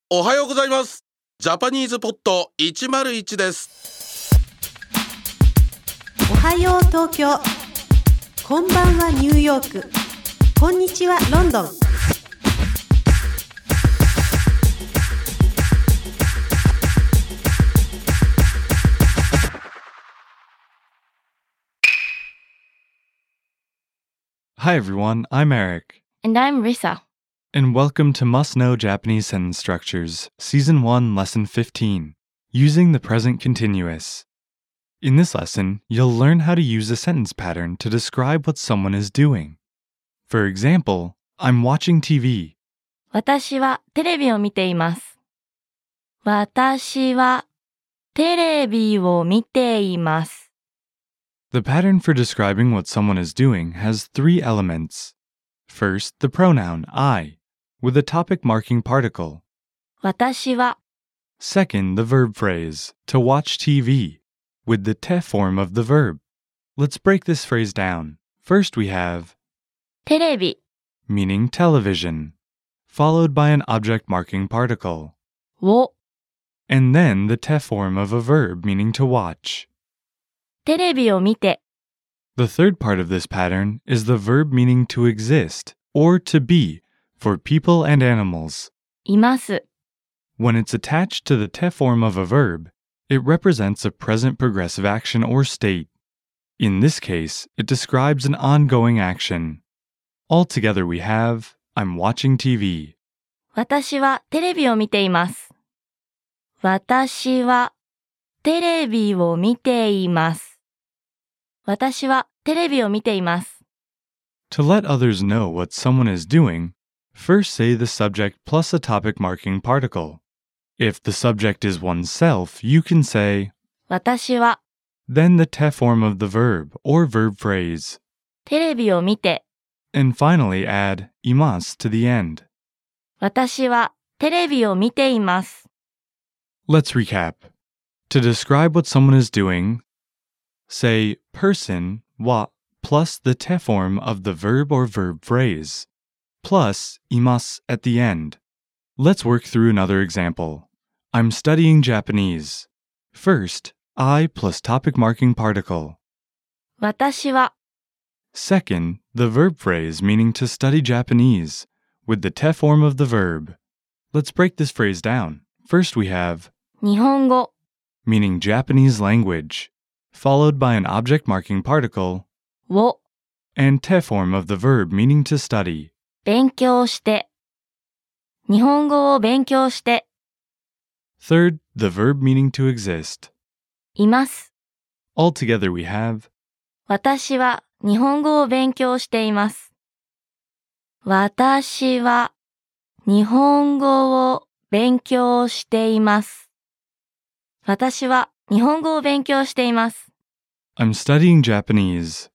おはようございます。ジャパニーズポット101です。 おはよう東京、こんばんはニューヨーク、こんにちはロンドン。 Hi everyone, I'm Eric. And I'm Risa. And welcome to Must Know Japanese Sentence Structures, Season 1, Lesson 15, Using the Present Continuous. In this lesson, you'll learn how to use a sentence pattern to describe what someone is doing. For example, I'm watching TV. 私はテレビを見ています。私はテレビを見ています。 The pattern for describing what someone is doing has three elements. First, the pronoun I, with a topic marking particle. 私は Second, the verb phrase, to watch TV, with the te form of the verb. Let's break this phrase down. First we have テレビ meaning television, followed by an object marking particle, を and then the te form of a verb meaning to watch. テレビを見て The third part of this pattern is the verb meaning to exist, or to be, for people and animals. います。 When it's attached to the te form of a verb, it represents a present progressive action or state. In this case, it describes an ongoing action. Altogether we have, I'm watching TV. 私はテレビを見ています。私はテレビを見ています。私はテレビを見ています。 To let others know what someone is doing, first say the subject plus a topic marking particle. If the subject is oneself, you can say, 私は then the te form of the verb or verb phrase. テレビを見て And finally add imasu to the end. 私はテレビを見ています。 Let's recap. To describe what someone is doing, say person wa plus the te form of the verb or verb phrase, plus imasu at the end. Let's work through another example. I'm studying Japanese. First, I plus topic marking particle. 私は Second, the verb phrase meaning to study Japanese, with the te form of the verb. Let's break this phrase down. First we have 日本語 meaning Japanese language, followed by an object marking particle, を and te form of the verb meaning to study. 勉強して日本語を勉強して Third, the verb meaning to exist. います。 Altogether we have 私は日本語を勉強しています。私は日本語を勉強しています。私は日本語を勉強しています。 I'm studying Japanese.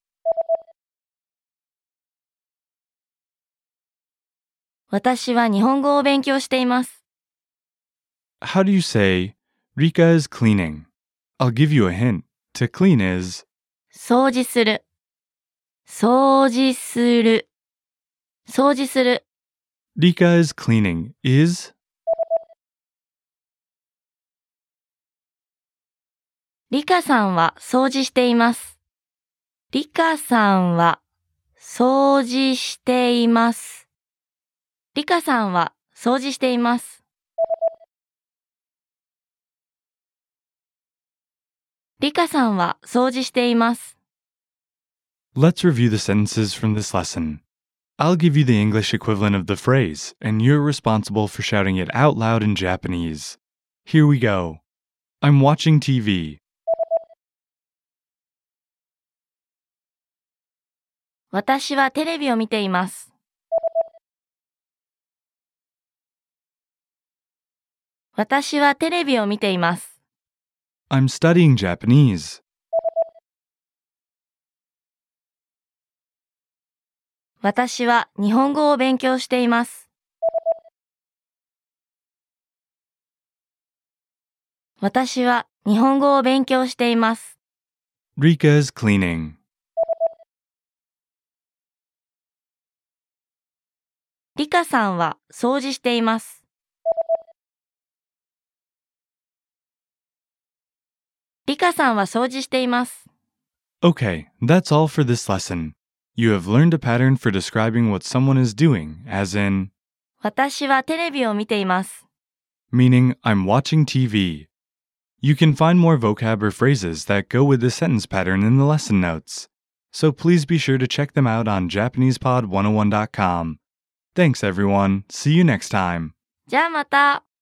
私は日本語を勉強しています。 How do you say, Rika is cleaning? I'll give you a hint. To clean is 掃除する掃除する掃除する Rika is cleaning is リカさんは掃除しています。リカさんは掃除しています。リカさんは掃除しています。リカさんは掃除しています。 Let's review the sentences from this lesson. I'll give you the English equivalent of the phrase, and you're responsible for shouting it out loud in Japanese. Here we go. I'm watching TV. 私はテレビを見ています。私はテレビを見ています。 I'm studying Japanese. 私は日本語を勉強しています。私は日本語を勉強しています。 Rika is cleaning. リカさんは掃除しています。 リカさんは掃除しています。 Okay, that's all for this lesson. You have learned a pattern for describing what someone is doing, as in, 私はテレビを見ています。 meaning I'm watching TV. You can find more vocab or phrases that go with this sentence pattern in the lesson notes. So please be sure to check them out on JapanesePod101.com. Thanks everyone. See you next time. じゃあまた。